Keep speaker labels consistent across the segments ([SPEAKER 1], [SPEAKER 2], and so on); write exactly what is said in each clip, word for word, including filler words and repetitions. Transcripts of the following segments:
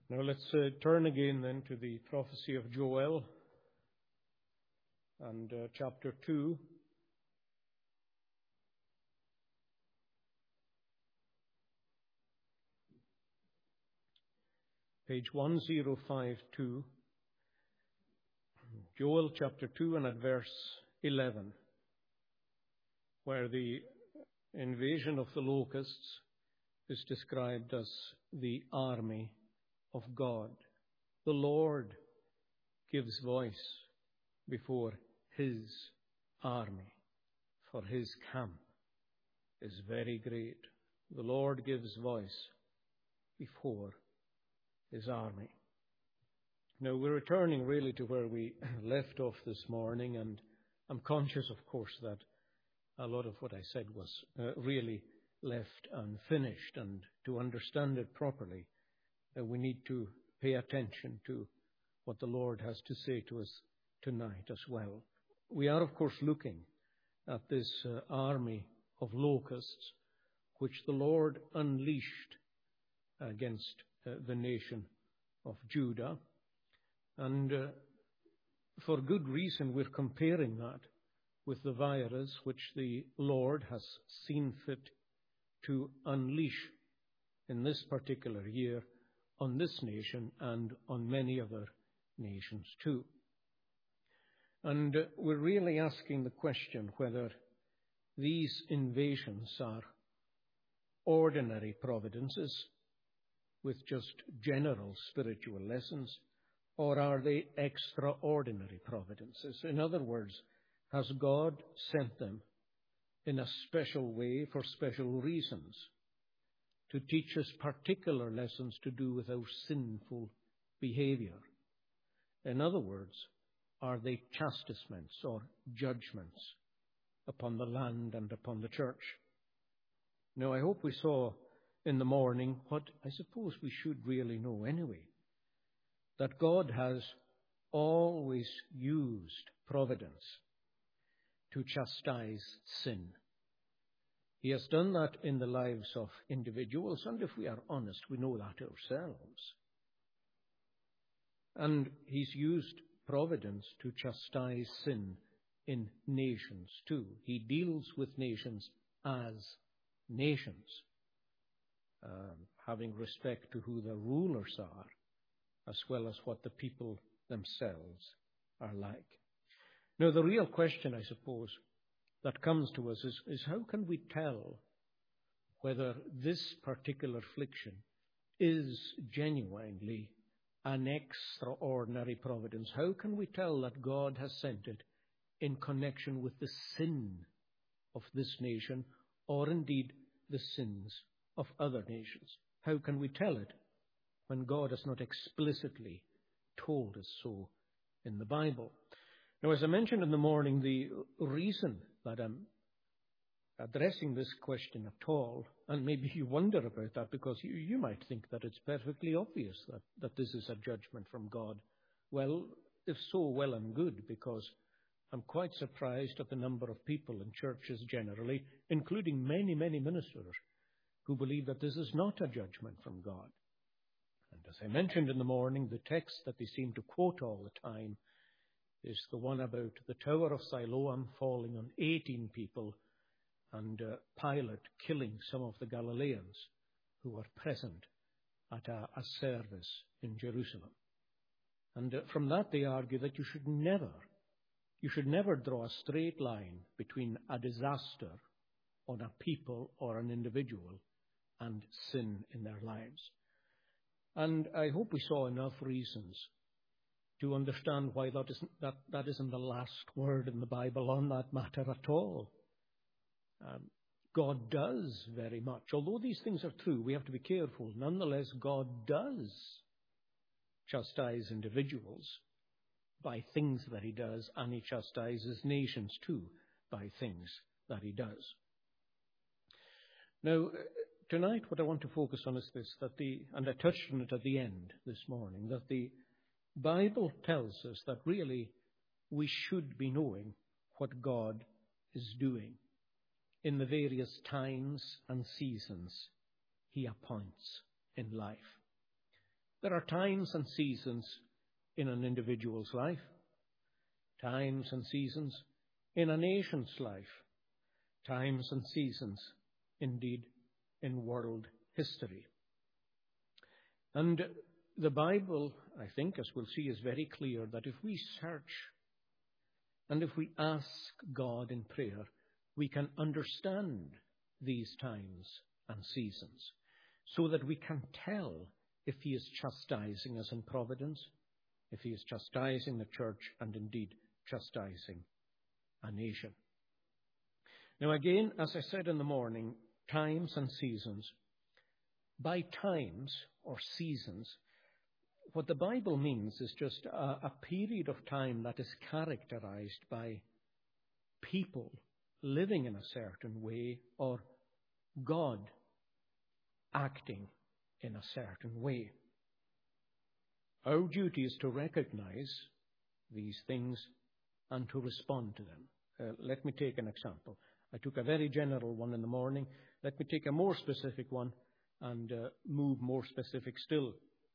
[SPEAKER 1] Now let's uh, turn again then to the prophecy of Joel and uh, chapter two. Page one zero five two. Joel chapter two and at verse eleven, where the invasion of the locusts is described as the army of God. The Lord gives voice before His army, for His camp is very great. The Lord gives voice before His army. Now we're returning really to where we left off this morning, and I'm conscious, of course, that a lot of what I said was uh, really left unfinished, and to understand it properly, uh, we need to pay attention to what the Lord has to say to us tonight as well. We are, of course, looking at this uh, army of locusts which the Lord unleashed against uh, the nation of Judah. And uh, for good reason, we're comparing that with the virus which the Lord has seen fit to unleash in this particular year on this nation and on many other nations too. And uh, we're really asking the question whether these invasions are ordinary providences with just general spiritual lessons, or are they extraordinary providences? In other words, has God sent them in a special way for special reasons to teach us particular lessons to do with our sinful behavior? In other words, are they chastisements or judgments upon the land and upon the church? Now, I hope we saw in the morning what I suppose we should really know anyway, that God has always used providence to chastise sin. He has done that in the lives of individuals, and if we are honest, we know that ourselves. And He's used providence to chastise sin in nations too. He deals with nations as nations, um, having respect to who their rulers are, as well as what the people themselves are like. Now, the real question, I suppose, that comes to us is, is how can we tell whether this particular affliction is genuinely an extraordinary providence? How can we tell that God has sent it in connection with the sin of this nation, or indeed the sins of other nations? How can we tell it when God has not explicitly told us so in the Bible? Now, as I mentioned in the morning, the reason that I'm addressing this question at all, and maybe you wonder about that because you, you might think that it's perfectly obvious that, that this is a judgment from God. Well, if so, well and good, because I'm quite surprised at the number of people in churches generally, including many, many ministers, who believe that this is not a judgment from God. And as I mentioned in the morning, the text that they seem to quote all the time is the one about the Tower of Siloam falling on eighteen people and uh, Pilate killing some of the Galileans who were present at a, a service in Jerusalem. And uh, from that they argue that you should never, you should never draw a straight line between a disaster on a people or an individual and sin in their lives. And I hope we saw enough reasons to understand why that isn't, that, that isn't the last word in the Bible on that matter at all. Um, God does very much. Although these things are true, we have to be careful. Nonetheless, God does chastise individuals by things that He does, and He chastises nations too by things that He does. Now, tonight what I want to focus on is this, that the, and I touched on it at the end this morning, that the Bible tells us that really we should be knowing what God is doing in the various times and seasons He appoints in life. There are times and seasons in an individual's life, times and seasons in a nation's life, times and seasons, indeed, in world history. And the Bible, I think, as we'll see, is very clear that if we search and if we ask God in prayer, we can understand these times and seasons so that we can tell if he is chastising us in providence, if he is chastising the church and indeed chastising a nation. Now again, as I said in the morning, times and seasons. By times or seasons, what the Bible means is just a, a period of time that is characterized by people living in a certain way or God acting in a certain way. Our duty is to recognize these things and to respond to them. Uh, let me take an example. I took a very general one in the morning. Let me take a more specific one and uh, move more specific still.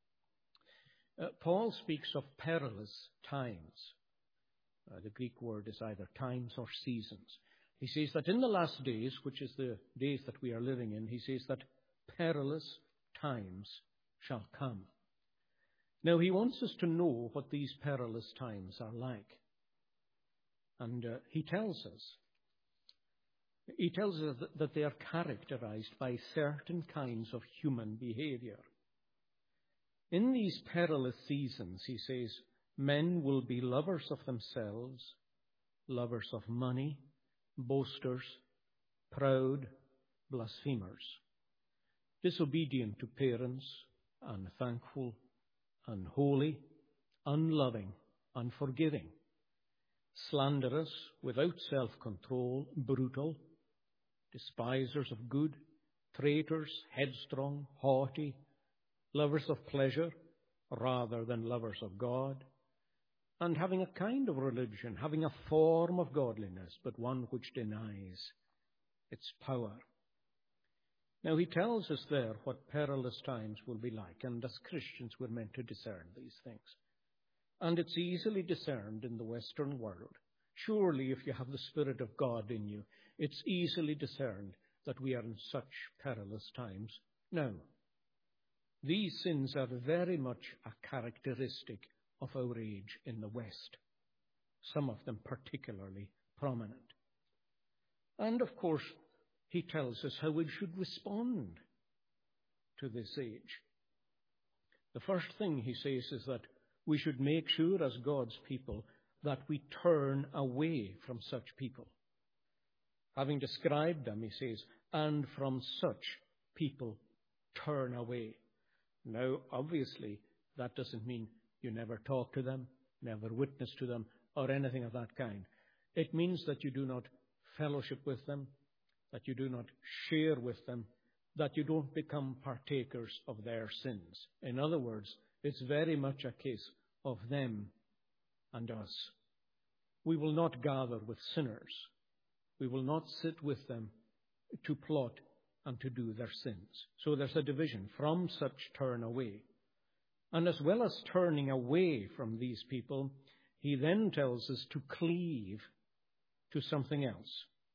[SPEAKER 1] Uh, Paul speaks of perilous times. Uh, the Greek word is either times or seasons. He says that in the last days, which is the days that we are living in, he says that perilous times shall come. Now, he wants us to know what these perilous times are like. And uh, he tells us, he tells us that, that they are characterized by certain kinds of human behavior. In these perilous seasons, he says, men will be lovers of themselves, lovers of money, boasters, proud, blasphemers, disobedient to parents, unthankful, unholy, unloving, unforgiving, slanderous, without self-control, brutal, despisers of good, traitors, headstrong, haughty, lovers of pleasure rather than lovers of God, and having a kind of religion, having a form of godliness, but one which denies its power. Now, he tells us there what perilous times will be like, and as Christians we're meant to discern these things. And it's easily discerned in the Western world. Surely, if you have the Spirit of God in you, it's easily discerned that we are in such perilous times now. These sins are very much a characteristic of our age in the West, some of them particularly prominent. And of course, he tells us how we should respond to this age. The first thing he says is that we should make sure as God's people that we turn away from such people. Having described them, he says, and from such people turn away. Now, obviously, that doesn't mean you never talk to them, never witness to them, or anything of that kind. It means that you do not fellowship with them, that you do not share with them, that you don't become partakers of their sins. In other words, it's very much a case of them and us. We will not gather with sinners. We will not sit with them to plot and to do their sins. So there's a division. From such turn away. And as well as turning away from these people, he then tells us to cleave to something else.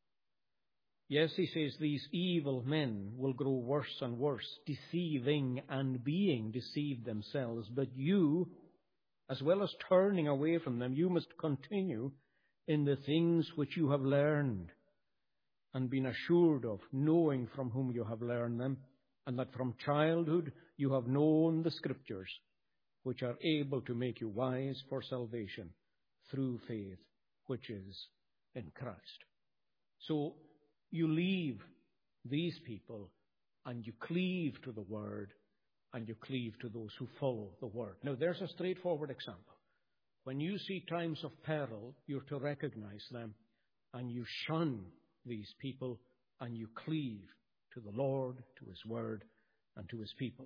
[SPEAKER 1] Yes, he says these evil men will grow worse and worse, deceiving and being deceived themselves. But you, as well as turning away from them, you must continue in the things which you have learned and been assured of, knowing from whom you have learned them, and that from childhood you have known the Scriptures, which are able to make you wise for salvation through faith, which is in Christ. So you leave these people and you cleave to the Word and you cleave to those who follow the Word. Now, there's a straightforward example. When you see times of peril, you're to recognize them and you shun these people and you cleave to the Lord, to His Word, and to His people.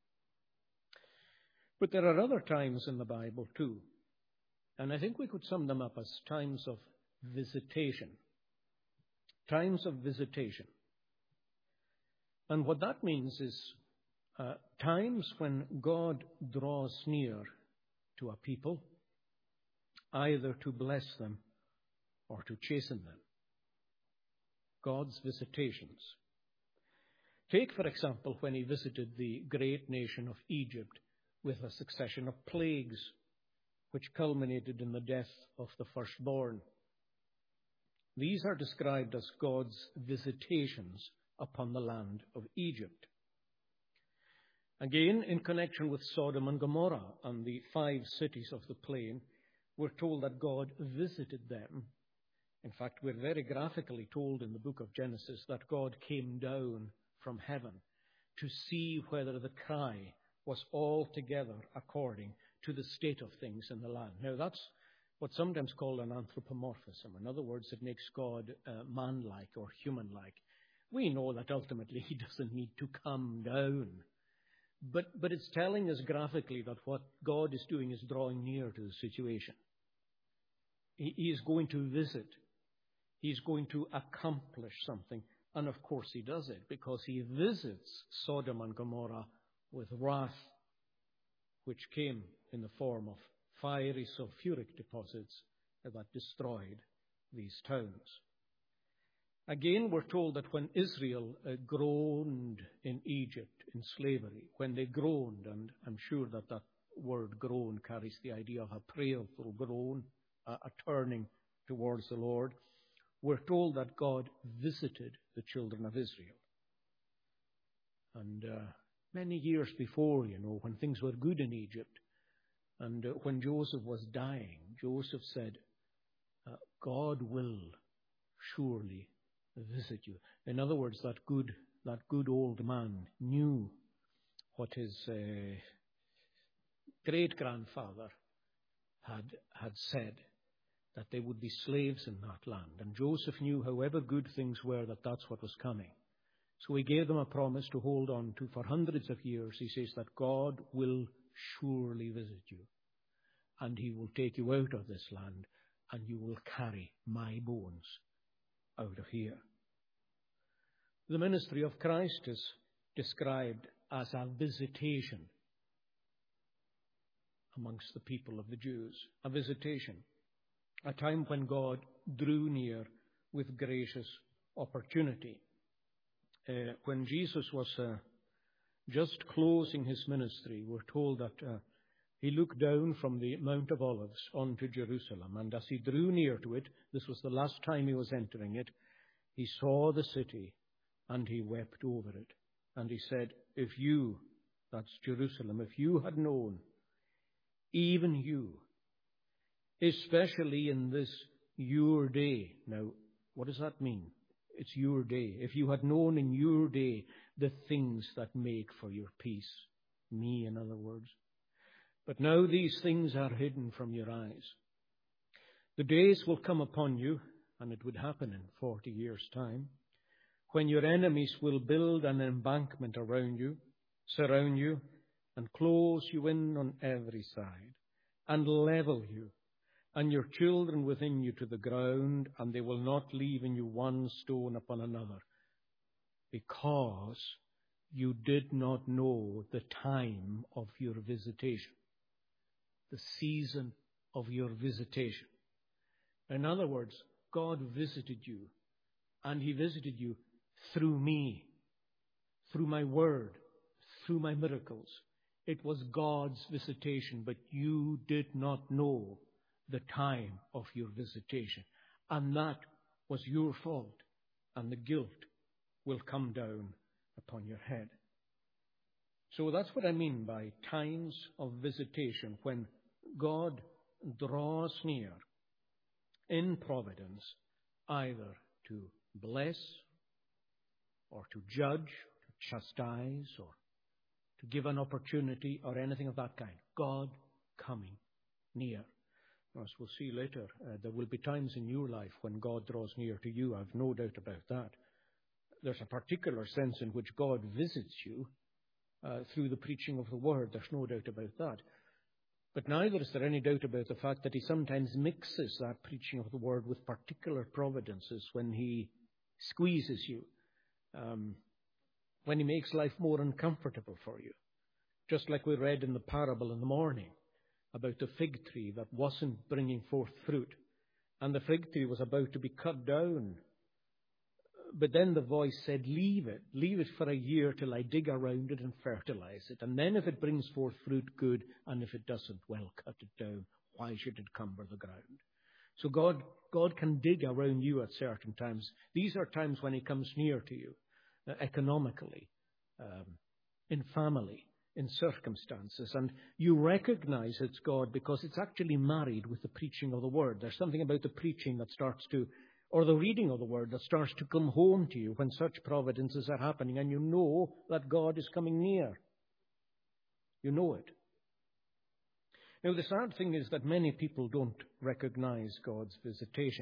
[SPEAKER 1] But there are other times in the Bible too, and I think we could sum them up as times of visitation. Times of visitation. And what that means is uh, times when God draws near to a people, either to bless them or to chasten them. God's visitations. Take, for example, when he visited the great nation of Egypt with a succession of plagues, which culminated in the death of the firstborn. These are described as God's visitations upon the land of Egypt. Again, in connection with Sodom and Gomorrah and the five cities of the plain, we're told that God visited them. In fact, we're very graphically told in the book of Genesis that God came down from heaven to see whether the cry was altogether according to the state of things in the land. Now, that's what's sometimes called an anthropomorphism. In other words, it makes God uh, man-like or human-like. We know that ultimately he doesn't need to come down. But, but it's telling us graphically that what God is doing is drawing near to the situation. He, he is going to visit. He's going to accomplish something. And of course he does it because he visits Sodom and Gomorrah with wrath, which came in the form of fiery sulfuric deposits that destroyed these towns. Again, we're told that when Israel uh, groaned in Egypt in slavery, when they groaned, and I'm sure that that word groan carries the idea of a prayerful groan, a, a turning towards the Lord, we're told that God visited the children of Israel. And uh, many years before, you know, when things were good in Egypt, and uh, when Joseph was dying, Joseph said, uh, God will surely visit you. In other words, that good, that good old man knew what his uh, great-grandfather had, had said, that they would be slaves in that land. And Joseph knew, however good things were, that that's what was coming. So he gave them a promise to hold on to for hundreds of years. He says that God will surely visit you, and he will take you out of this land, and you will carry my bones out of here. The ministry of Christ is described as a visitation amongst the people of the Jews, a visitation, a time when God drew near with gracious opportunity. Uh, when Jesus was uh, just closing his ministry, we're told that uh, he looked down from the Mount of Olives onto Jerusalem, and as he drew near to it, this was the last time he was entering it, he saw the city and he wept over it. And he said, if you, that's Jerusalem, if you had known, even you, especially in this your day. Now, what does that mean? It's your day. If you had known in your day the things that make for your peace. Me, in other words. But now these things are hidden from your eyes. The days will come upon you, and it would happen in forty years' time, when your enemies will build an embankment around you, surround you, and close you in on every side, and level you, and your children within you to the ground, and they will not leave in you one stone upon another, because you did not know the time of your visitation, the season of your visitation. In other words, God visited you, and he visited you through me, through my word, through my miracles. It was God's visitation, but you did not know the time of your visitation. And that was your fault, and the guilt will come down upon your head. So that's what I mean by times of visitation, when God draws near in providence, either to bless or to judge, to chastise, or to give an opportunity or anything of that kind. God coming near. As we'll see later, uh, there will be times in your life when God draws near to you. I've no doubt about that. There's a particular sense in which God visits you uh, through the preaching of the word. There's no doubt about that. But neither is there any doubt about the fact that he sometimes mixes that preaching of the word with particular providences when he squeezes you. Um, when he makes life more uncomfortable for you. Just like we read in the parable in the morning about the fig tree that wasn't bringing forth fruit, and the fig tree was about to be cut down. But then the voice said, leave it, leave it for a year till I dig around it and fertilize it. And then if it brings forth fruit, good, and if it doesn't, well, cut it down. Why should it cumber the ground? So God, God can dig around you at certain times. These are times when he comes near to you, uh, economically, um, in family, in circumstances. And you recognize it's God because it's actually married with the preaching of the word. There's something about the preaching that starts to, or the reading of the word that starts to come home to you when such providences are happening, and you know that God is coming near. You know it. Now, the sad thing is that many people don't recognize God's visitation.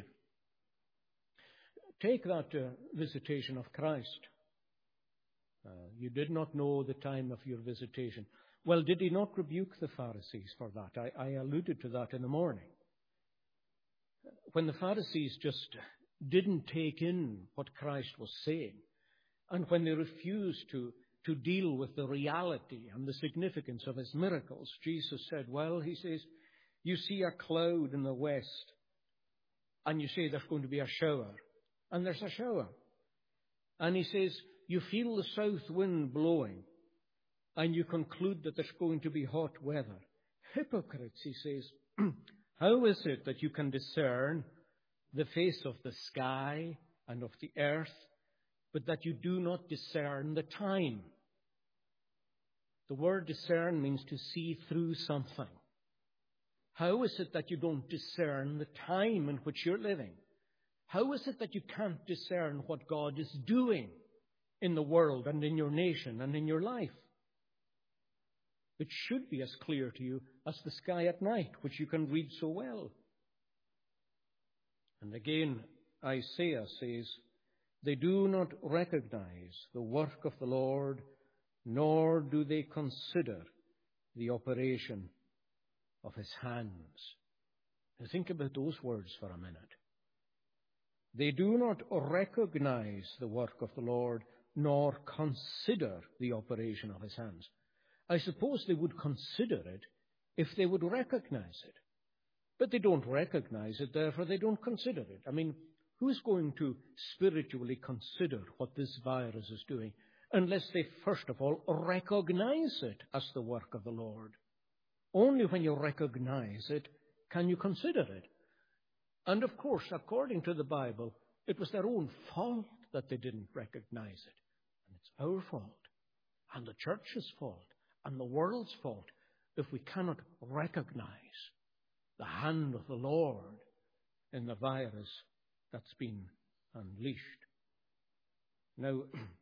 [SPEAKER 1] Take that uh, visitation of Christ. Uh, you did not know the time of your visitation. Well, did he not rebuke the Pharisees for that? I, I alluded to that in the morning. When the Pharisees just didn't take in what Christ was saying, and when they refused to to deal with the reality and the significance of his miracles, Jesus said, well, he says, you see a cloud in the west, and you say there's going to be a shower, and there's a shower. And he says, you feel the south wind blowing, and you conclude that there's going to be hot weather. Hypocrites, he says, how is it that you can discern the face of the sky and of the earth, but that you do not discern the time? The word discern means to see through something. How is it that you don't discern the time in which you're living? How is it that you can't discern what God is doing in the world and in your nation and in your life? It should be as clear to you as the sky at night, which you can read so well. And again, Isaiah says, they do not recognize the work of the Lord, nor do they consider the operation of his hands. Now think about those words for a minute. They do not recognize the work of the Lord, nor consider the operation of his hands. I suppose they would consider it if they would recognize it. But they don't recognize it, therefore they don't consider it. I mean, who's going to spiritually consider what this virus is doing unless they first of all recognize it as the work of the Lord? Only when you recognize it can you consider it. And of course, according to the Bible, it was their own fault that they didn't recognize it. And it's our fault, and the church's fault, and the world's fault if we cannot recognize the hand of the Lord in the virus that's been unleashed. Now,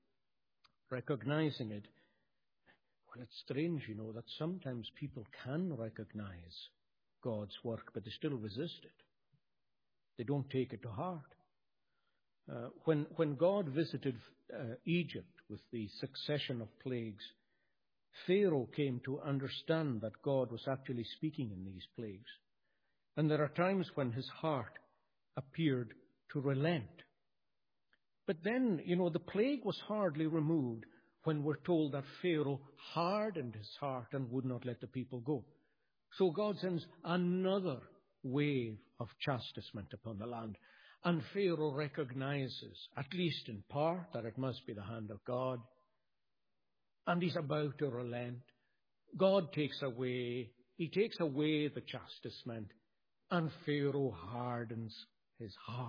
[SPEAKER 1] recognizing it, well, it's strange, you know, that sometimes people can recognize God's work, but they still resist it. They don't take it to heart. Uh, when, when God visited uh, Egypt with the succession of plagues, Pharaoh came to understand that God was actually speaking in these plagues. And there are times when his heart appeared to relent. But then, you know, the plague was hardly removed when we're told that Pharaoh hardened his heart and would not let the people go. So God sends another wave of chastisement upon the land. And Pharaoh recognizes, at least in part, that it must be the hand of God. And he's about to relent. God takes away, he takes away the chastisement, and Pharaoh hardens his heart.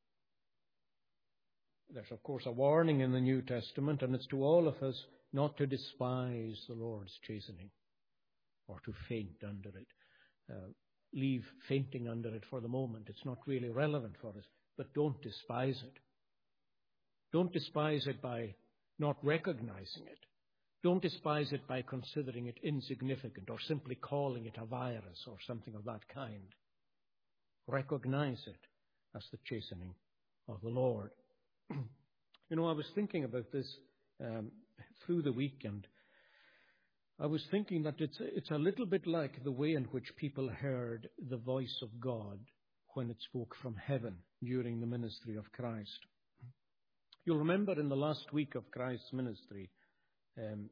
[SPEAKER 1] There's, of course, a warning in the New Testament, and it's to all of us not to despise the Lord's chastening or to faint under it. Uh, leave fainting under it for the moment. It's not really relevant for us, but don't despise it. Don't despise it by not recognizing it. Don't despise it by considering it insignificant or simply calling it a virus or something of that kind. Recognize it as the chastening of the Lord. You know, I was thinking about this um, through the weekend. I was thinking that it's, it's a little bit like the way in which people heard the voice of God when it spoke from heaven during the ministry of Christ. You'll remember in the last week of Christ's ministry, Um,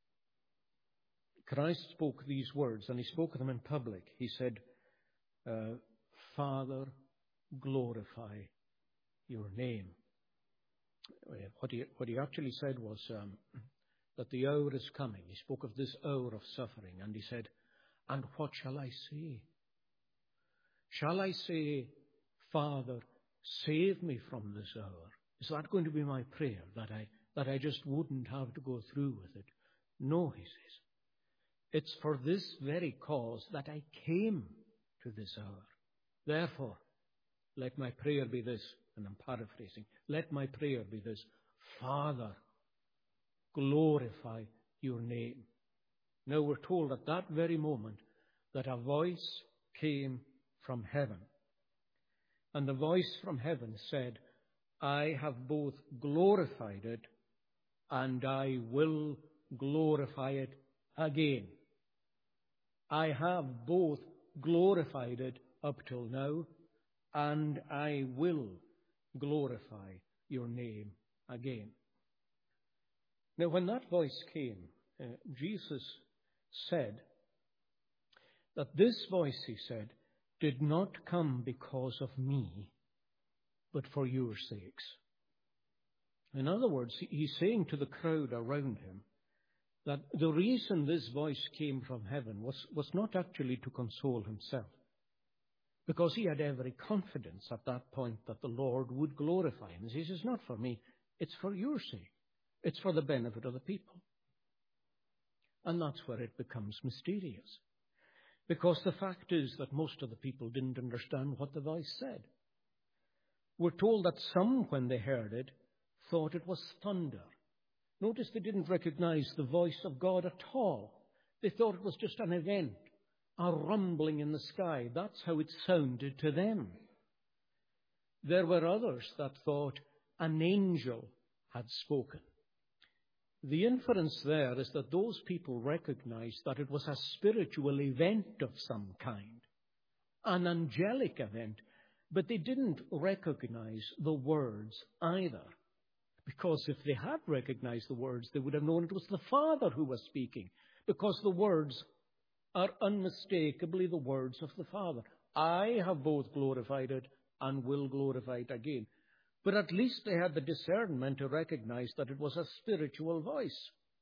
[SPEAKER 1] Christ spoke these words, and he spoke them in public. He said, uh, Father, glorify your name. What he, what he actually said was um, that the hour is coming. He spoke of this hour of suffering, and he said, and what shall I say? Shall I say, Father, save me from this hour? Is that going to be my prayer, that I, that I just wouldn't have to go through with it? No, he says. It's for this very cause that I came to this hour. Therefore, let my prayer be this, and I'm paraphrasing, let my prayer be this, Father, glorify your name. Now we're told at that very moment that a voice came from heaven. And the voice from heaven said, I have both glorified it and I will glorify it again. I have both glorified it up till now, and I will glorify your name again. Now, when that voice came, uh, Jesus said that this voice, he said, did not come because of me, but for your sakes. In other words, he's saying to the crowd around him that the reason this voice came from heaven was, was not actually to console himself, because he had every confidence at that point that the Lord would glorify him. He says, it's not for me, it's for your sake. It's for the benefit of the people. And that's where it becomes mysterious. Because the fact is that most of the people didn't understand what the voice said. We're told that some, when they heard it, thought it was thunder. Notice they didn't recognize the voice of God at all. They thought it was just an event, a rumbling in the sky. That's how it sounded to them. There were others that thought an angel had spoken. The inference there is that those people recognized that it was a spiritual event of some kind, an angelic event, but they didn't recognize the words either. Because if they had recognized the words, they would have known it was the Father who was speaking, because the words are unmistakably the words of the Father. I have both glorified it and will glorify it again. But at least they had the discernment to recognize that it was a spiritual voice.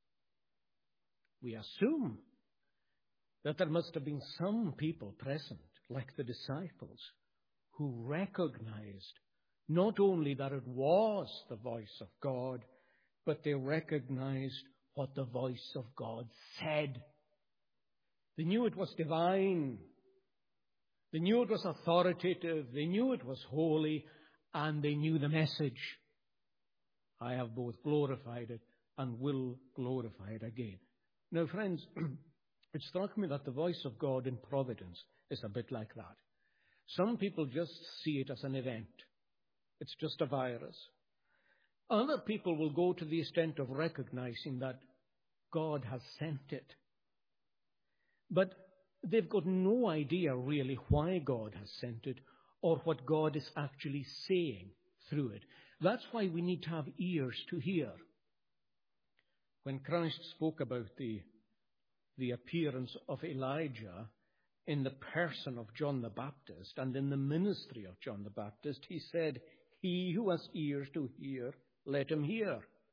[SPEAKER 1] We assume that there must have been some people present, like the disciples, who recognized not only that it was the voice of God, but they recognized what the voice of God said. They knew it was divine. They knew it was authoritative. They knew it was holy. And they knew the message. I have both glorified it and will glorify it again. Now, friends, it struck me that the voice of God in providence is a bit like that. Some people just see it as an event. It's just a virus. Other people will go to the extent of recognizing that God has sent it. But they've got no idea really why God has sent it, or what God is actually saying through it. That's why we need to have ears to hear. When Christ spoke about the, the appearance of Elijah in the person of John the Baptist and in the ministry of John the Baptist, he said, he who has ears to hear, let him hear.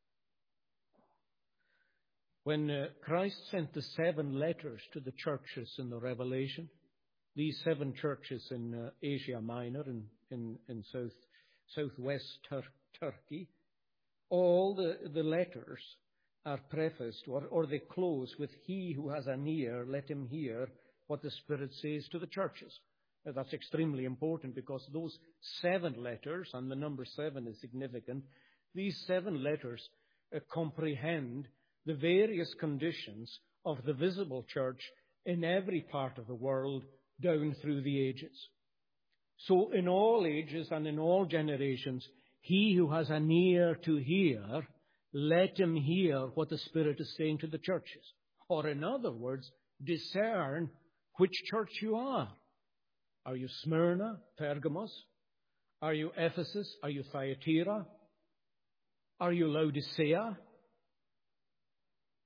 [SPEAKER 1] When uh, Christ sent the seven letters to the churches in the Revelation, these seven churches in uh, Asia Minor and in, in, in south, southwest Tur- Turkey, all the, the letters are prefaced, or, or they close with, he who has an ear, let him hear what the Spirit says to the churches. Now, that's extremely important because those seven letters, and the number seven is significant, these seven letters uh, comprehend the various conditions of the visible church in every part of the world, down through the ages. So in all ages and in all generations, he who has an ear to hear, let him hear what the Spirit is saying to the churches. Or in other words, discern which church you are. Are you Smyrna, Pergamos? Are you Ephesus? Are you Thyatira? Are you Laodicea?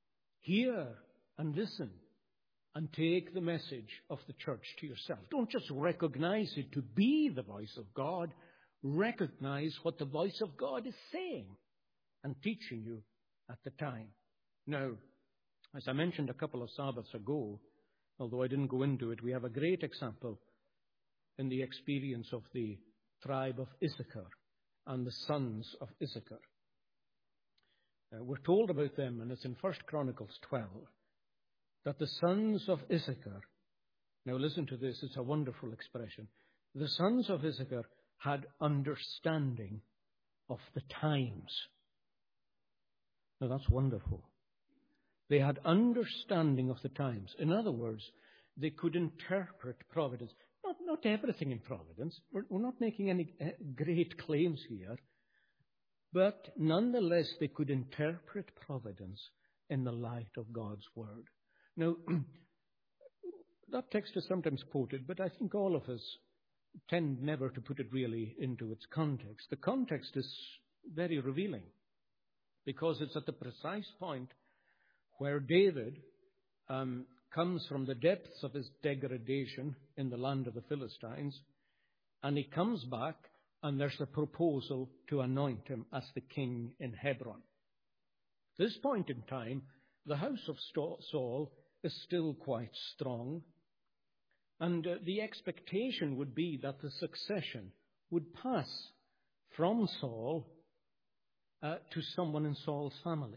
[SPEAKER 1] hear and listen and take the message of the church to yourself. Don't just recognize it to be the voice of God. Recognize what the voice of God is saying and teaching you at the time. Now, as I mentioned a couple of Sabbaths ago, although I didn't go into it, we have a great example in the experience of the tribe of Issachar and the sons of Issachar. Uh, we're told about them, and it's in First Chronicles twelve, that the sons of Issachar, now listen to this, it's a wonderful expression, the sons of Issachar had understanding of the times. Now that's wonderful. They had understanding of the times. In other words, they could interpret providence. Not, not everything in providence. We're, we're not making any uh, great claims here. But nonetheless, they could interpret providence in the light of God's word. Now, that text is sometimes quoted, but I think all of us tend never to put it really into its context. The context is very revealing because it's at the precise point where David um, comes from the depths of his degradation in the land of the Philistines, and he comes back, and there's a proposal to anoint him as the king in Hebron. At this point in time, the house of Saul is still quite strong, and uh, the expectation would be that the succession would pass from Saul uh, to someone in Saul's family.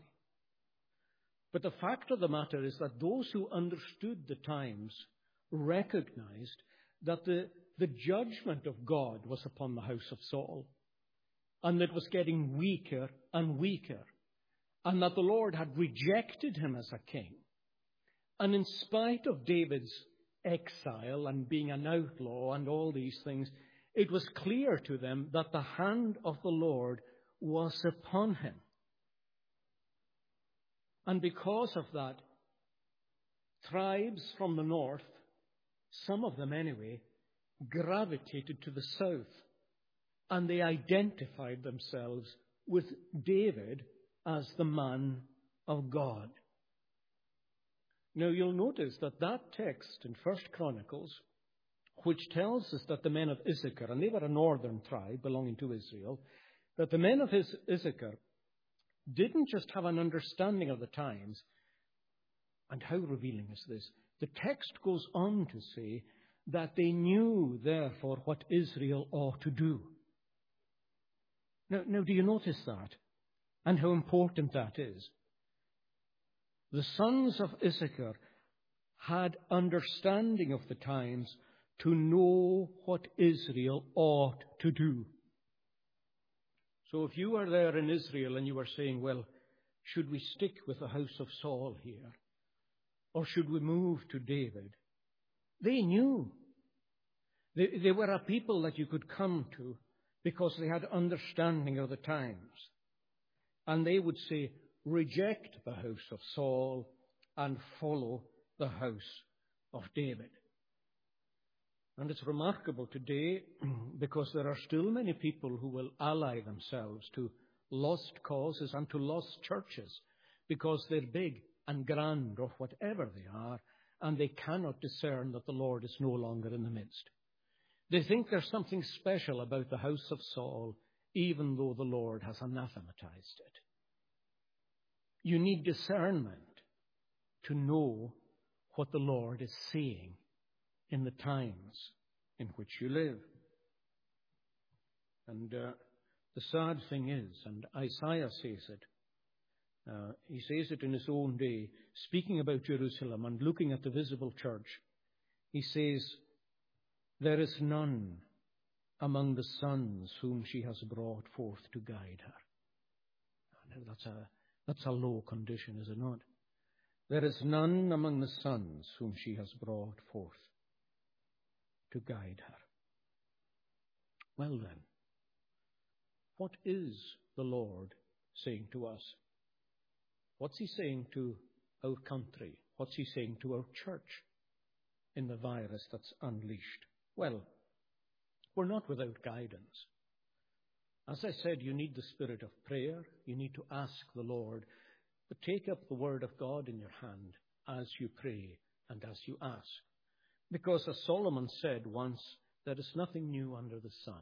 [SPEAKER 1] But the fact of the matter is that those who understood the times recognized that the, the judgment of God was upon the house of Saul, and that it was getting weaker and weaker, and that the Lord had rejected him as a king. And in spite of David's exile and being an outlaw and all these things, it was clear to them that the hand of the Lord was upon him. And because of that, tribes from the north, some of them anyway, gravitated to the south, and they identified themselves with David as the man of God. Now you'll notice that that text in First Chronicles, which tells us that the men of Issachar, and they were a northern tribe belonging to Israel, that the men of Issachar didn't just have an understanding of the times. And how revealing is this? The text goes on to say that they knew, therefore, what Israel ought to do. Now, now, do you notice that? And how important that is? The sons of Issachar had understanding of the times to know what Israel ought to do. So if you were there in Israel and you were saying, well, should we stick with the house of Saul here? Or should we move to David? They knew. They, they were a people that you could come to because they had understanding of the times. And they would say, reject the house of Saul and follow the house of David. And it's remarkable today because there are still many people who will ally themselves to lost causes and to lost churches because they're big and grand or whatever they are, and they cannot discern that the Lord is no longer in the midst. They think there's something special about the house of Saul, even though the Lord has anathematized it. You need discernment to know what the Lord is saying in the times in which you live. And uh, the sad thing is, and Isaiah says it, uh, he says it in his own day, speaking about Jerusalem and looking at the visible church, he says, there is none among the sons whom she has brought forth to guide her. And that's a, that's a low condition, is it not? There is none among the sons whom she has brought forth to guide her. Well then, what is the Lord saying to us? What's he saying to our country? What's he saying to our church in the virus that's unleashed? Well, we're not without guidance. As I said, you need the spirit of prayer. You need to ask the Lord. But take up the word of God in your hand as you pray and as you ask. Because as Solomon said once, there is nothing new under the sun.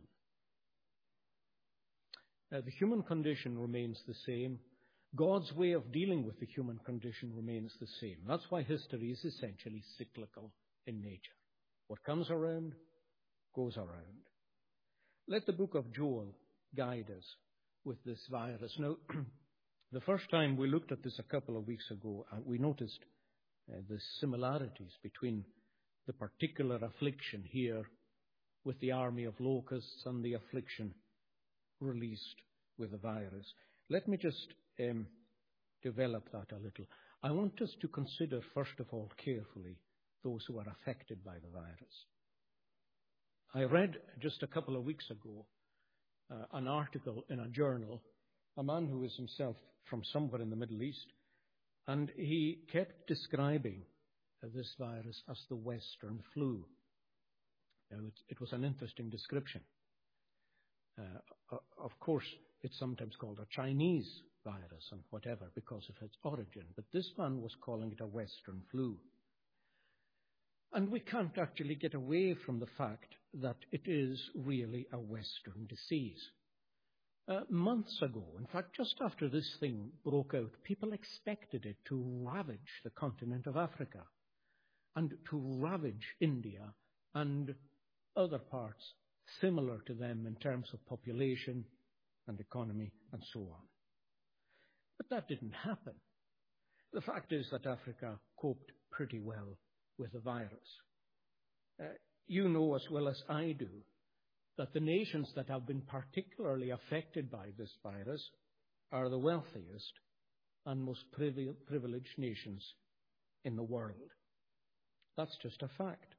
[SPEAKER 1] Uh, the human condition remains the same. God's way of dealing with the human condition remains the same. That's why history is essentially cyclical in nature. What comes around, goes around. Let the book of Joel guide us with this virus. Now, the first time we looked at this a couple of weeks ago, uh, we noticed uh, the similarities between the particular affliction here with the army of locusts and the affliction released with the virus. Let me just um, develop that a little. I want us to consider, first of all, carefully those who are affected by the virus. I read just a couple of weeks ago uh, an article in a journal, a man who is himself from somewhere in the Middle East, and he kept describing uh, this virus as the Western flu. Now, it, it was an interesting description. Uh, of course, it's sometimes called a Chinese virus and whatever because of its origin, but this man was calling it a Western flu. And we can't actually get away from the fact that it is really a Western disease. Uh, months ago, in fact, just after this thing broke out, people expected it to ravage the continent of Africa and to ravage India and other parts similar to them in terms of population and economy and so on. But that didn't happen. The fact is that Africa coped pretty well with the virus. Uh, you know as well as I do that the nations that have been particularly affected by this virus are the wealthiest and most privi- privileged nations in the world. That's just a fact.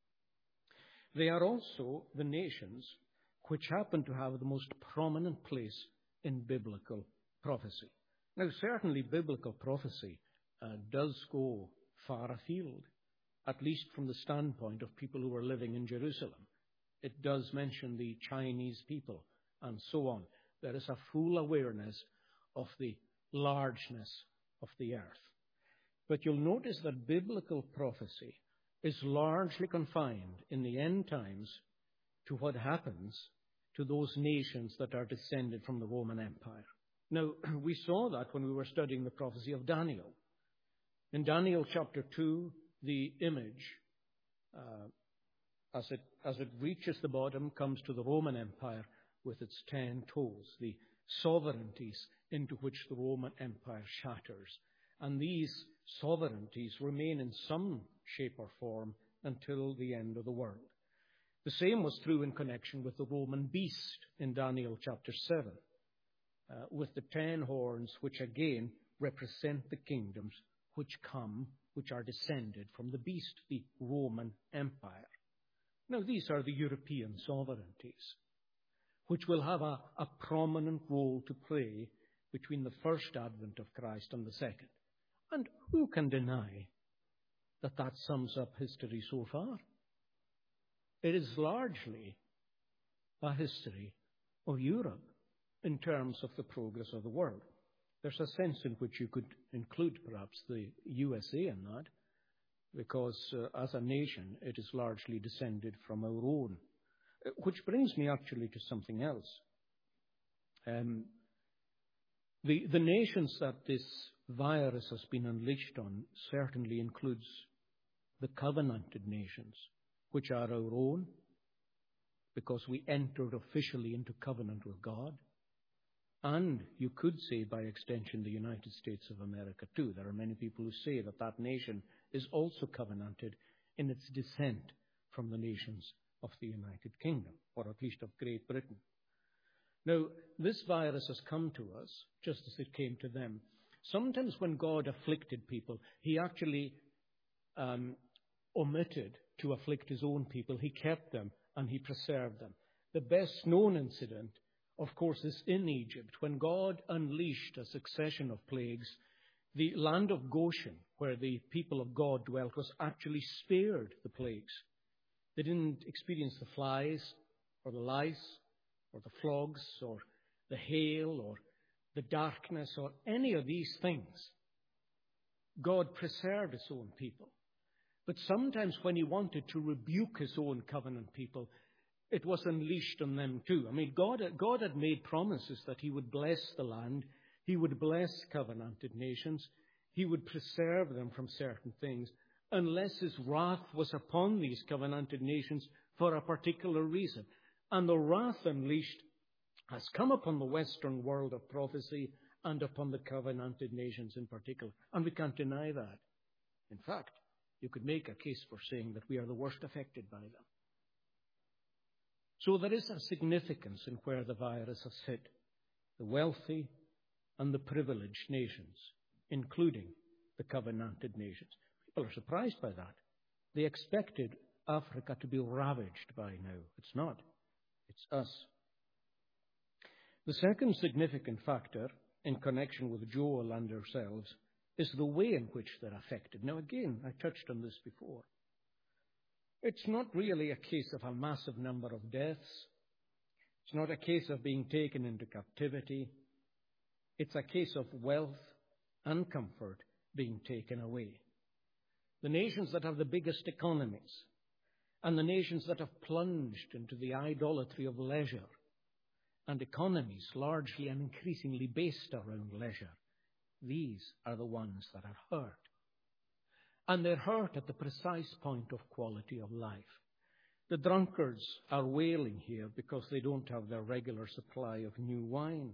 [SPEAKER 1] They are also the nations which happen to have the most prominent place in biblical prophecy. Now, certainly biblical prophecy uh, does go far afield, at least from the standpoint of people who were living in Jerusalem. It does mention the Chinese people and so on. There is a full awareness of the largeness of the earth. But you'll notice that biblical prophecy is largely confined in the end times to what happens to those nations that are descended from the Roman Empire. Now, we saw that when we were studying the prophecy of Daniel. In Daniel chapter two, the image, uh, as it as it reaches the bottom, comes to the Roman Empire with its ten toes, the sovereignties into which the Roman Empire shatters. And these sovereignties remain in some shape or form until the end of the world. The same was true in connection with the Roman beast in Daniel chapter seven, uh, with the ten horns, which again represent the kingdoms which come, which are descended from the beast, the Roman Empire. Now, these are the European sovereignties, which will have a, a prominent role to play between the first advent of Christ and the second. And who can deny that that sums up history so far? It is largely a history of Europe in terms of the progress of the world. There's a sense in which you could include perhaps the U S A in that, because uh, as a nation it is largely descended from our own. Which brings me actually to something else. Um, the, the nations that this virus has been unleashed on certainly includes the covenanted nations, which are our own, because we entered officially into covenant with God. And you could say, by extension, the United States of America too. There are many people who say that that nation is also covenanted in its descent from the nations of the United Kingdom, or at least of Great Britain. Now, this virus has come to us just as it came to them. Sometimes when God afflicted people, he actually um, omitted to afflict his own people. He kept them and he preserved them. The best known incident, of course, is in Egypt, when God unleashed a succession of plagues. The land of Goshen, where the people of God dwelt, was actually spared the plagues. They didn't experience the flies or the lice or the frogs or the hail or the darkness or any of these things. God preserved his own people. But sometimes when he wanted to rebuke his own covenant people, it was unleashed on them too. I mean, God, God had made promises that he would bless the land. He would bless covenanted nations. He would preserve them from certain things, unless his wrath was upon these covenanted nations for a particular reason. And the wrath unleashed has come upon the Western world of prophecy and upon the covenanted nations in particular. And we can't deny that. In fact, you could make a case for saying that we are the worst affected by them. So there is a significance in where the virus has hit the wealthy and the privileged nations, including the covenanted nations. People are surprised by that. They expected Africa to be ravaged by now. It's not. It's us. The second significant factor in connection with Joel and ourselves is the way in which they're affected. Now, again, I touched on this before. It's not really a case of a massive number of deaths. It's not a case of being taken into captivity. It's a case of wealth and comfort being taken away. The nations that have the biggest economies and the nations that have plunged into the idolatry of leisure and economies largely and increasingly based around leisure, these are the ones that are hurt. And they're hurt at the precise point of quality of life. The drunkards are wailing here because they don't have their regular supply of new wine.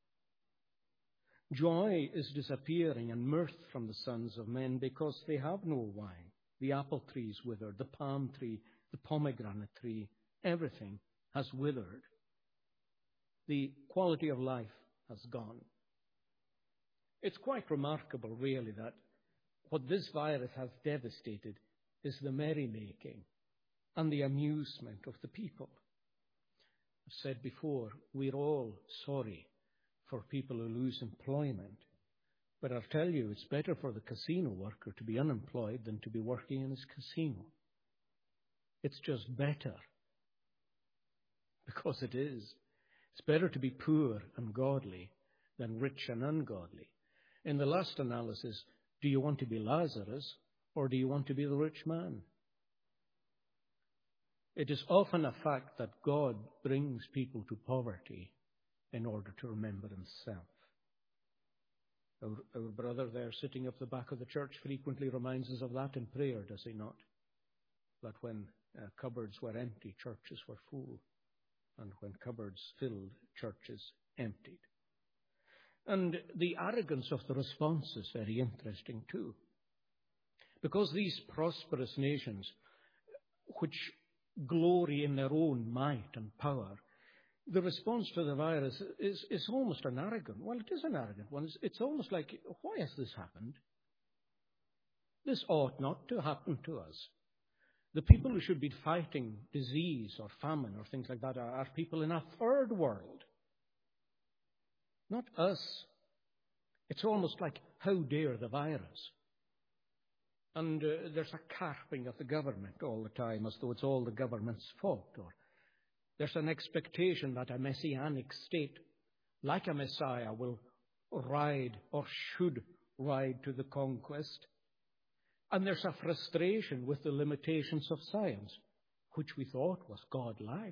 [SPEAKER 1] Joy is disappearing and mirth from the sons of men because they have no wine. The apple tree's withered, the palm tree, the pomegranate tree, everything has withered. The quality of life has gone. It's quite remarkable, really, that what this virus has devastated is the merrymaking and the amusement of the people. I've said before, we're all sorry for people who lose employment. But I'll tell you, it's better for the casino worker to be unemployed than to be working in his casino. It's just better. Because it is. It's better to be poor and godly than rich and ungodly. In the last analysis, do you want to be Lazarus or do you want to be the rich man? It is often a fact that God brings people to poverty in order to remember himself. Our, our brother there sitting up the back of the church frequently reminds us of that in prayer, does he not? That when uh, cupboards were empty, churches were full. And when cupboards filled, churches emptied. And the arrogance of the response is very interesting too. Because these prosperous nations, which glory in their own might and power, the response to the virus is, is almost an arrogant. Well, it is an arrogant one. It's, it's almost like, why has this happened? This ought not to happen to us. The people who should be fighting disease or famine or things like that are, are people in a third world. Not us. It's almost like, how dare the virus? And uh, there's a carping of the government all the time as though it's all the government's fault. Or there's an expectation that a messianic state, like a Messiah, will ride or should ride to the conquest. And there's a frustration with the limitations of science, which we thought was godlike.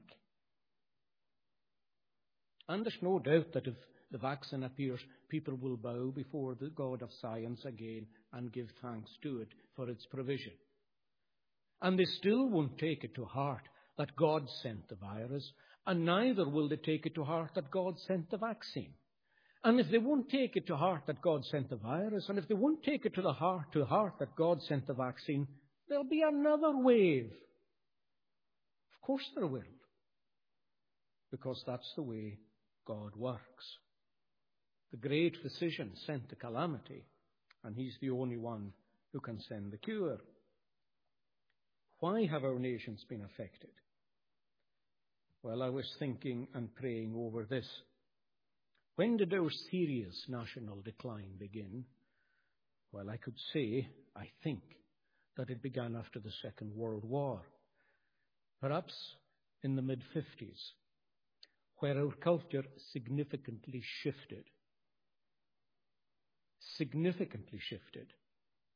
[SPEAKER 1] And there's no doubt that if the vaccine appears, people will bow before the God of science again and give thanks to it for its provision. And they still won't take it to heart that God sent the virus, and neither will they take it to heart that God sent the vaccine. And if they won't take it to heart that God sent the virus, and if they won't take it to the heart to heart that God sent the vaccine, there'll be another wave. Of course there will. Because that's the way God works. The great physician sent the calamity, and he's the only one who can send the cure. Why have our nations been affected? Well, I was thinking and praying over this. When did our serious national decline begin? Well, I could say, I think, that it began after the Second World War. Perhaps in the mid-fifties, where our culture significantly shifted. Significantly shifted.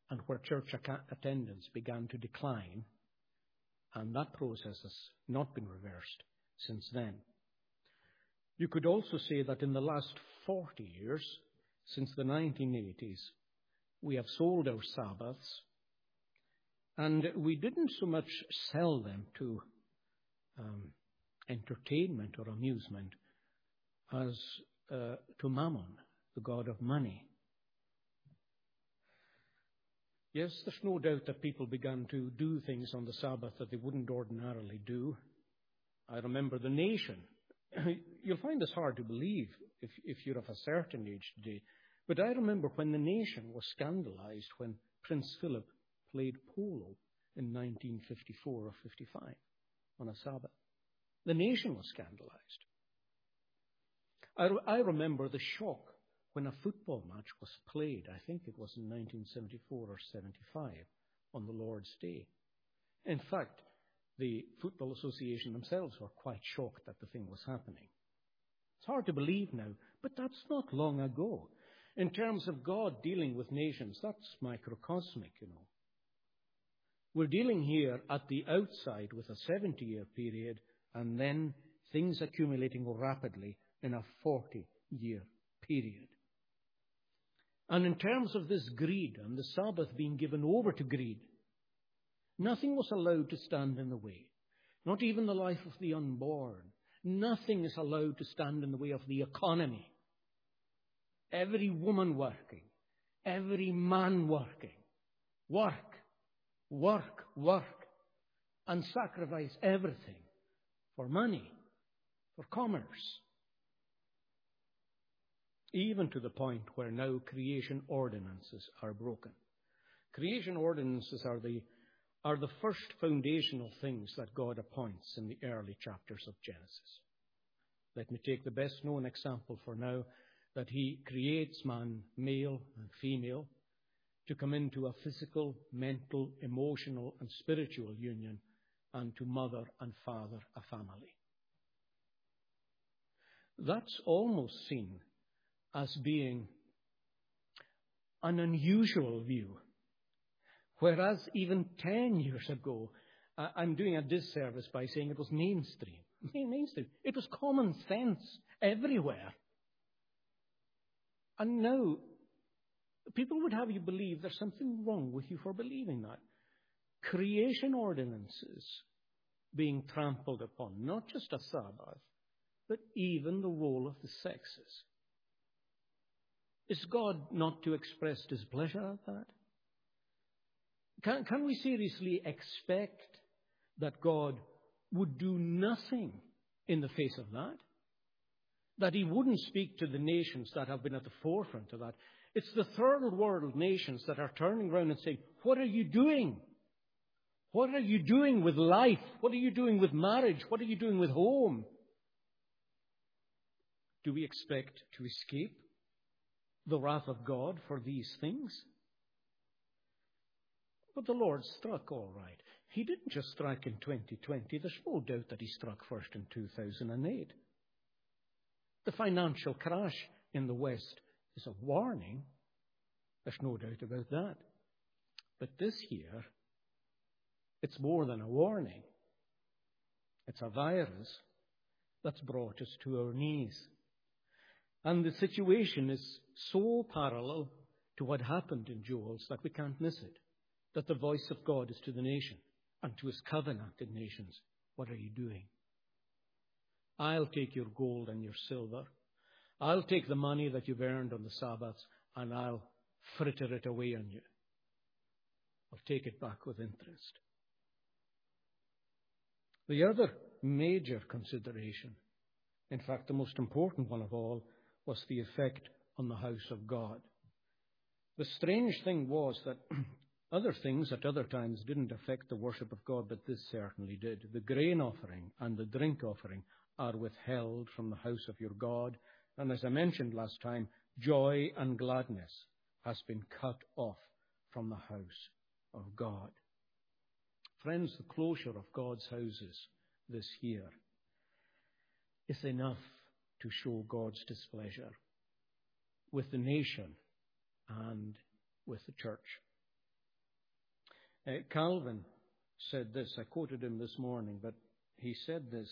[SPEAKER 1] and where church attendance began to decline, and that process has not been reversed since then. You could also say that in the last forty years, since the nineteen eighties, we have sold our Sabbaths, and we didn't so much sell them to um, entertainment or amusement as uh, to Mammon, the god of money. Yes, there's no doubt that people began to do things on the Sabbath that they wouldn't ordinarily do. I remember the nation. You'll find this hard to believe if, if you're of a certain age today. But I remember when the nation was scandalized when Prince Philip played polo in nineteen fifty-four or fifty-five on a Sabbath. The nation was scandalized. I, re- I remember the shock when a football match was played. I think it was in nineteen seventy-four or seventy-five on the Lord's Day. In fact, the Football Association themselves were quite shocked that the thing was happening. It's hard to believe now, but that's not long ago. In terms of God dealing with nations, that's microcosmic, you know. We're dealing here at the outside with a seventy-year period, and then things accumulating rapidly in a forty-year period. And in terms of this greed and the Sabbath being given over to greed, nothing was allowed to stand in the way. Not even the life of the unborn. Nothing is allowed to stand in the way of the economy. Every woman working, every man working, work, work, work, and sacrifice everything for money, for commerce. Even to the point where now creation ordinances are broken. Creation ordinances are the are the first foundational things that God appoints in the early chapters of Genesis. Let me take the best known example for now, that he creates man, male and female, to come into a physical, mental, emotional and spiritual union, and to mother and father a family. That's almost seen as being an unusual view. Whereas even ten years ago, uh, I'm doing a disservice by saying it was mainstream. Mainstream. It was common sense everywhere. And now, people would have you believe there's something wrong with you for believing that. Creation ordinances being trampled upon, not just a Sabbath, but even the role of the sexes. Is God not to express displeasure at that? Can, can we seriously expect that God would do nothing in the face of that? That he wouldn't speak to the nations that have been at the forefront of that? It's the third world nations that are turning around and saying, what are you doing? What are you doing with life? What are you doing with marriage? What are you doing with home? Do we expect to escape the wrath of God for these things? But the Lord struck all right. He didn't just strike in twenty twenty. There's no doubt that he struck first in two thousand eight. The financial crash in the West is a warning. There's no doubt about that. But this year, it's more than a warning. It's a virus that's brought us to our knees. And the situation is so parallel to what happened in Joel's that we can't miss it. That the voice of God is to the nation and to his covenanted nations. What are you doing? I'll take your gold and your silver. I'll take the money that you've earned on the Sabbaths and I'll fritter it away on you. I'll take it back with interest. The other major consideration, in fact the most important one of all, was the effect on the house of God. The strange thing was that other things at other times didn't affect the worship of God, but this certainly did. The grain offering and the drink offering are withheld from the house of your God. And as I mentioned last time, joy and gladness has been cut off from the house of God. Friends, the closure of God's houses this year is enough to show God's displeasure with the nation and with the church. Uh, Calvin said this. I quoted him this morning, but he said this.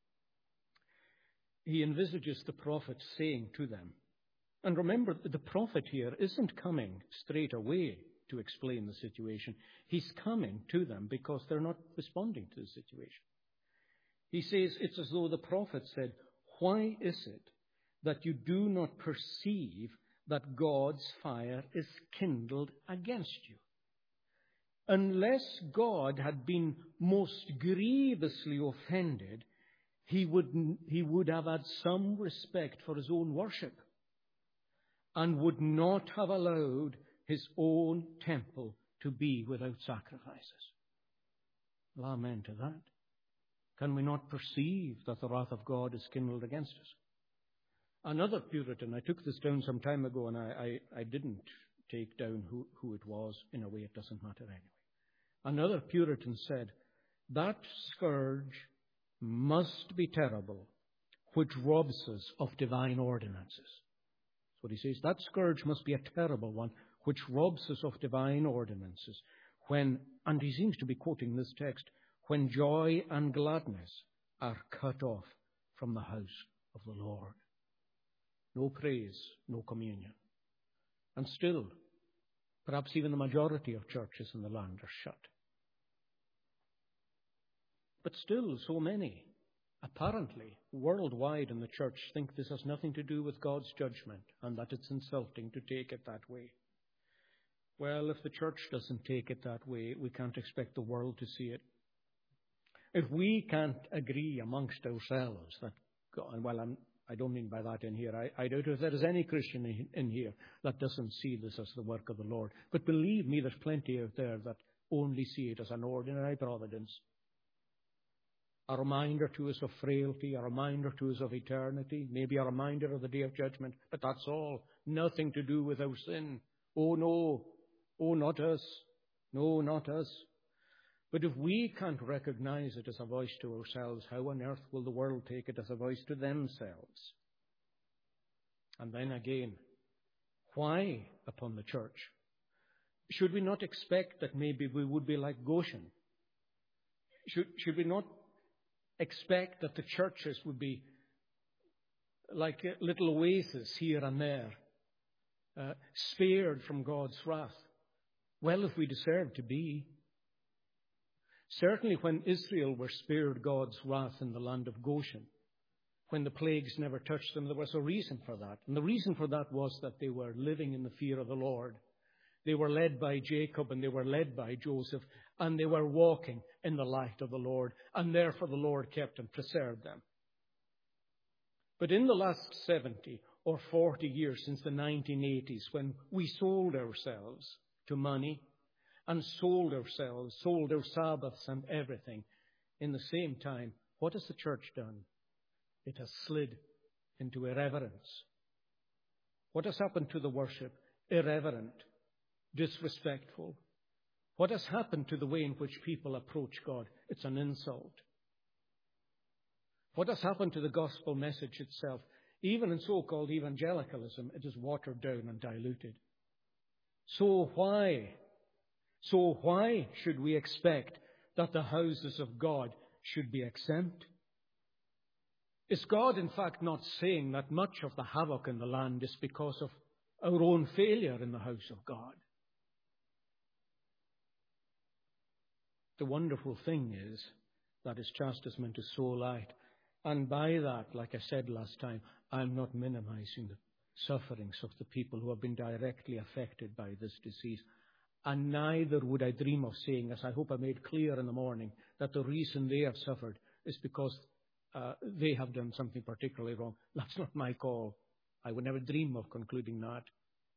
[SPEAKER 1] He envisages the prophet saying to them, and remember, the prophet here isn't coming straight away to explain the situation. He's coming to them because they're not responding to the situation. He says it's as though the prophet said, "Why is it that you do not perceive that God's fire is kindled against you? Unless God had been most grievously offended, he would, he would have had some respect for his own worship and would not have allowed his own temple to be without sacrifices." Well, amen to that. Can we not perceive that the wrath of God is kindled against us? Another Puritan, I took this down some time ago, and I, I, I didn't take down who, who it was. In a way, it doesn't matter anyway. Another Puritan said, "That scourge must be terrible, which robs us of divine ordinances." That's what he says. That scourge must be a terrible one, which robs us of divine ordinances. When, and he seems to be quoting this text, when joy and gladness are cut off from the house of the Lord. No praise, no communion. And still, perhaps even the majority of churches in the land are shut. But still, so many, apparently, worldwide in the church think this has nothing to do with God's judgment and that it's insulting to take it that way. Well, if the church doesn't take it that way, we can't expect the world to see it. If we can't agree amongst ourselves that God, well, I'm, I don't mean by that in here. I, I doubt if there is any Christian in, in here that doesn't see this as the work of the Lord. But believe me, there's plenty out there that only see it as an ordinary providence. A reminder to us of frailty, a reminder to us of eternity, maybe a reminder of the day of judgment. But that's all. Nothing to do with our sin. Oh, no. Oh, not us. No, not us. But if we can't recognize it as a voice to ourselves, how on earth will the world take it as a voice to themselves? And then again, why upon the church? Should we not expect that maybe we would be like Goshen? Should, should we not expect that the churches would be like little oases here and there, uh, spared from God's wrath? Well, if we deserve to be. Certainly when Israel were spared God's wrath in the land of Goshen, when the plagues never touched them, there was a reason for that. And the reason for that was that they were living in the fear of the Lord. They were led by Jacob and they were led by Joseph, and they were walking in the light of the Lord, and therefore the Lord kept and preserved them. But in the last seventy or forty years since the nineteen eighties, when we sold ourselves to money, and sold ourselves, sold our Sabbaths and everything, in the same time, what has the church done? It has slid into irreverence. What has happened to the worship? Irreverent, disrespectful. What has happened to the way in which people approach God? It's an insult. What has happened to the gospel message itself? Even in so-called evangelicalism, it is watered down and diluted. So why? So why should we expect that the houses of God should be exempt? Is God, in fact, not saying that much of the havoc in the land is because of our own failure in the house of God? The wonderful thing is that His chastisement is so light. And by that, like I said last time, I'm not minimizing the sufferings of the people who have been directly affected by this disease. And neither would I dream of saying, as I hope I made clear in the morning, that the reason they have suffered is because uh, they have done something particularly wrong. That's not my call. I would never dream of concluding that.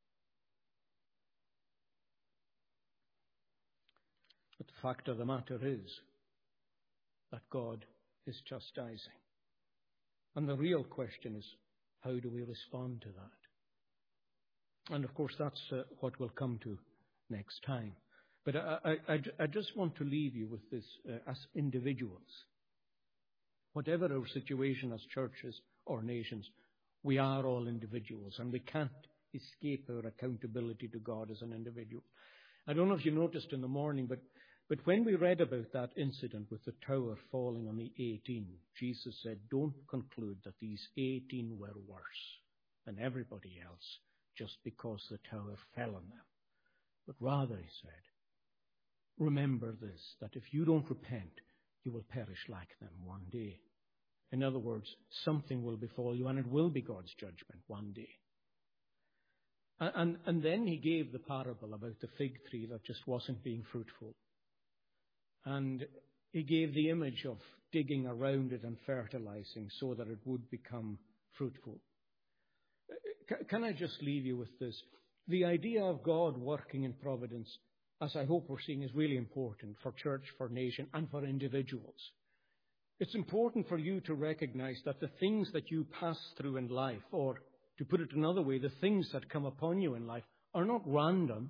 [SPEAKER 1] But the fact of the matter is that God is chastising. And the real question is, how do we respond to that? And of course, that's uh, what we'll come to next time. But I, I, I, I just want to leave you with this uh, as individuals. Whatever our situation as churches or nations, we are all individuals, and we can't escape our accountability to God as an individual. I don't know if you noticed in the morning, but But when we read about that incident with the tower falling on the eighteen, Jesus said, don't conclude that these eighteen were worse than everybody else just because the tower fell on them. But rather, he said, remember this, that if you don't repent, you will perish like them one day. In other words, something will befall you, and it will be God's judgment one day. And, and, and then he gave the parable about the fig tree that just wasn't being fruitful. And he gave the image of digging around it and fertilizing so that it would become fruitful. Can I just leave you with this? The idea of God working in providence, as I hope we're seeing, is really important for church, for nation, and for individuals. It's important for you to recognize that the things that you pass through in life, or to put it another way, the things that come upon you in life, are not random.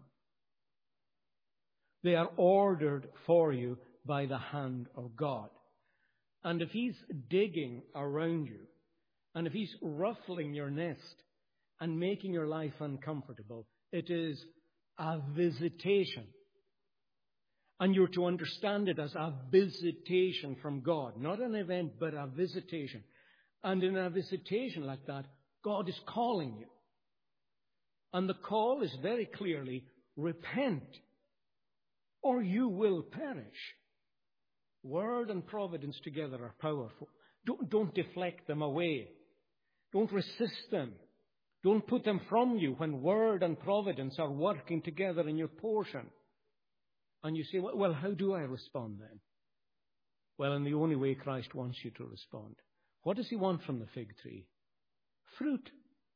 [SPEAKER 1] They are ordered for you by the hand of God. And if he's digging around you, and if he's ruffling your nest and making your life uncomfortable, it is a visitation. And you're to understand it as a visitation from God. Not an event, but a visitation. And in a visitation like that, God is calling you. And the call is very clearly, repent, or you will perish. Word and providence together are powerful. Don't, don't deflect them away. Don't resist them. Don't put them from you when word and providence are working together in your portion. And you say, well, how do I respond then? Well, in the only way Christ wants you to respond. What does he want from the fig tree? Fruit.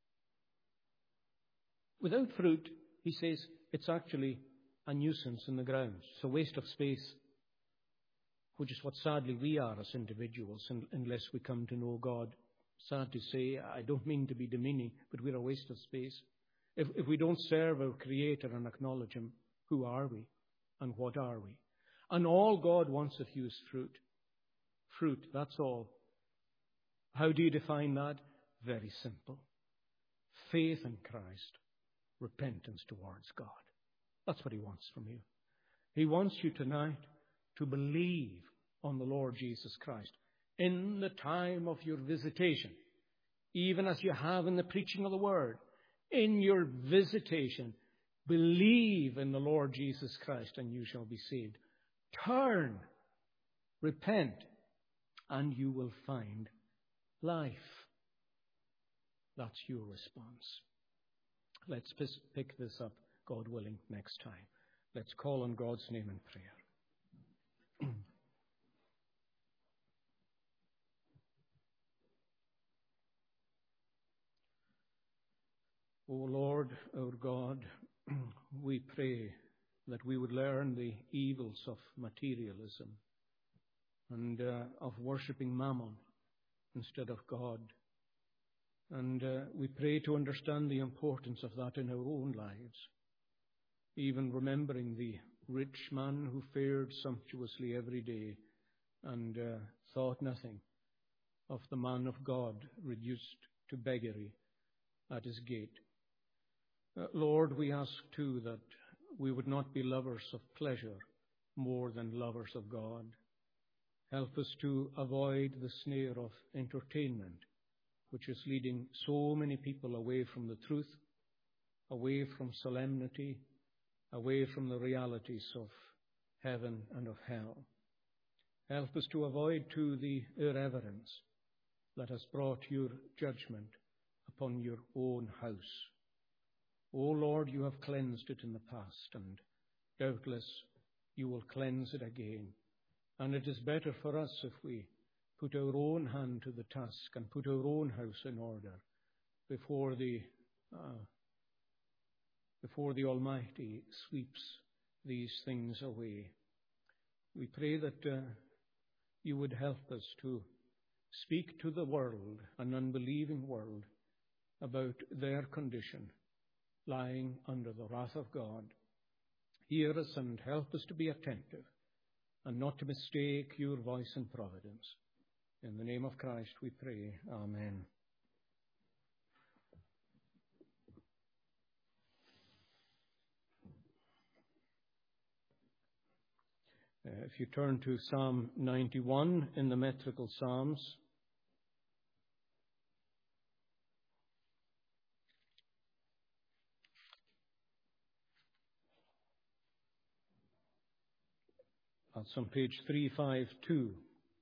[SPEAKER 1] Without fruit, he says, it's actually a nuisance in the ground. It's a waste of space, which is what sadly we are as individuals, unless we come to know God. Sad to say, I don't mean to be demeaning, but we're a waste of space. If, if we don't serve our Creator and acknowledge him, who are we? And what are we? And all God wants of you is fruit. Fruit, that's all. How do you define that? Very simple. Faith in Christ. Repentance towards God. That's what he wants from you. He wants you tonight to believe on the Lord Jesus Christ in the time of your visitation, even as you have in the preaching of the word. In your visitation, believe in the Lord Jesus Christ and you shall be saved. Turn, repent, and you will find life. That's your response. Let's pick this up, God willing, next time. Let's call on God's name in prayer. O Lord, our God, we pray that we would learn the evils of materialism and uh, of worshipping mammon instead of God. And uh, we pray to understand the importance of that in our own lives, even remembering the rich man who fared sumptuously every day and uh, thought nothing of the man of God reduced to beggary at his gate. Uh, Lord, we ask too that we would not be lovers of pleasure more than lovers of God. Help us to avoid the snare of entertainment, which is leading so many people away from the truth, away from solemnity, away from the realities of heaven and of hell. Help us to avoid too the irreverence that has brought your judgment upon your own house. O Lord, you have cleansed it in the past, and doubtless you will cleanse it again. And it is better for us if we put our own hand to the task and put our own house in order before the uh, before the Almighty sweeps these things away. We pray that uh, you would help us to speak to the world, an unbelieving world, about their condition, lying under the wrath of God. Hear us and help us to be attentive and not to mistake your voice and providence. In the name of Christ we pray. Amen. Uh, if you turn to Psalm ninety-one in the metrical Psalms, that's on page three fifty-two.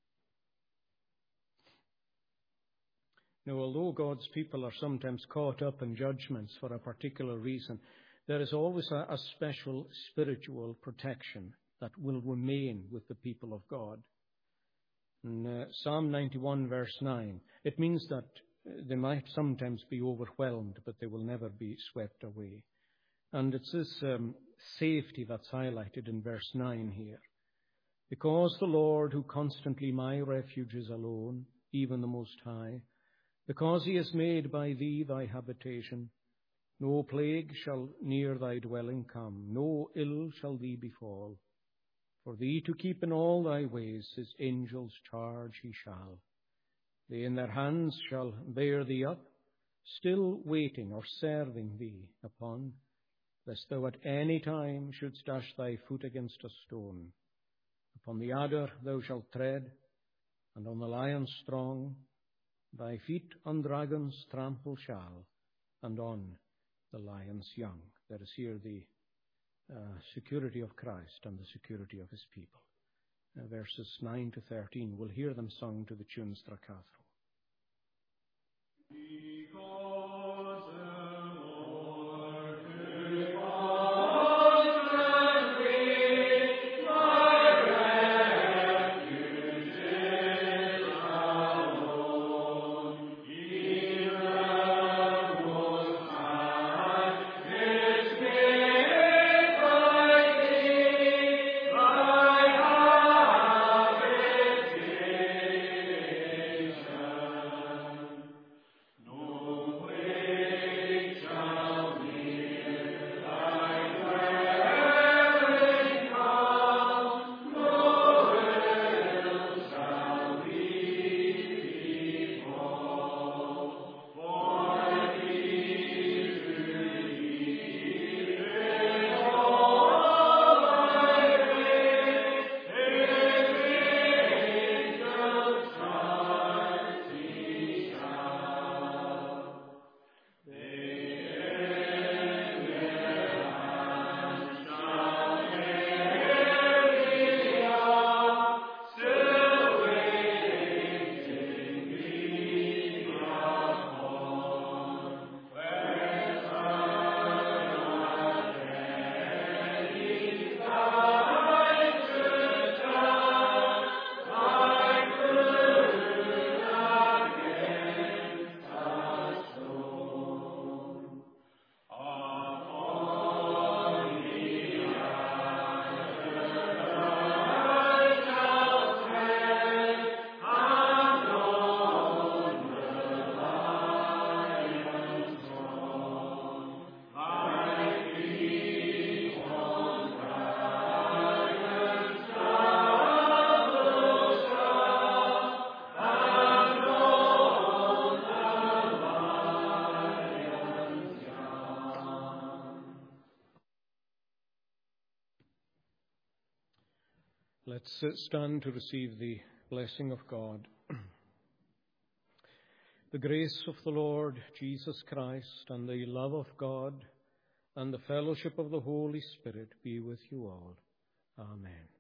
[SPEAKER 1] Now, although God's people are sometimes caught up in judgments for a particular reason, there is always a, a special spiritual protection that will remain with the people of God. In uh, Psalm ninety-one, verse nine, it means that they might sometimes be overwhelmed, but they will never be swept away. And it's this um, safety that's highlighted in verse nine here. Because the Lord, who constantly my refuge is alone, even the Most High, because he has made by thee thy habitation, no plague shall near thy dwelling come, no ill shall thee befall. For thee to keep in all thy ways, his angels charge he shall. They in their hands shall bear thee up, still waiting or serving thee upon, lest thou at any time shouldst dash thy foot against a stone. Upon the adder thou shalt tread, and on the lion strong, thy feet on dragons trample shall, and on the lion's young. There is here the uh, security of Christ and the security of his people. Uh, verses nine to thirteen, we'll hear them sung to the tune Stracathro. Let's stand to receive the blessing of God. The grace of the Lord Jesus Christ and the love of God and the fellowship of the Holy Spirit be with you all. Amen.